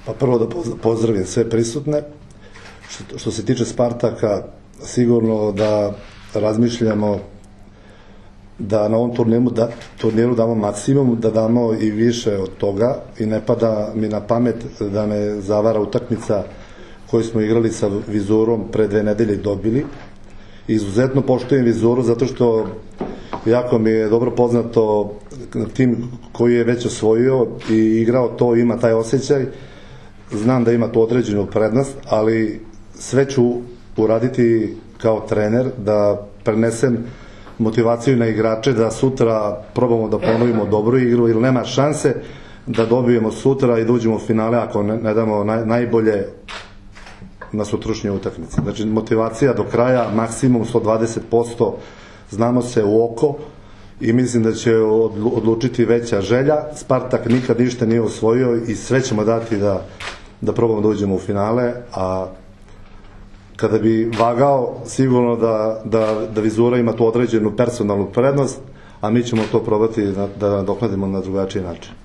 Pa prvo da pozdravim sve prisutne. Što se tiče Spartaka, sigurno da razmišljamo da na ovom turniru damo maksimum, da damo i više od toga i ne pada mi na pamet da me zavara utakmica koju smo igrali sa Vizurom pre 2 nedelje i dobili. Izuzetno poštujem Vizuru zato što jako mi je dobro poznato tim koji je već osvojio i igrao to, ima taj osjećaj. Znam da ima tu određenu prednost, ali sve ću uraditi kao trener da prenesem motivaciju na igrače, da sutra probamo da ponovimo dobru igru, jer nema šanse da dobijemo sutra i da uđemo u finale ako ne damo najbolje na sutrašnjoj utakmici. Znači, motivacija do kraja, maksimum 120%, znamo se u oko i mislim da će odlučiti veća želja. Spartak nikad ništa nije osvojio i sve ćemo dati da probamo da uđemo u finale, a kada bi vagao, sigurno da Vizura ima tu određenu personalnu prednost, a mi ćemo to probati da nadoknadimo na drugačiji način.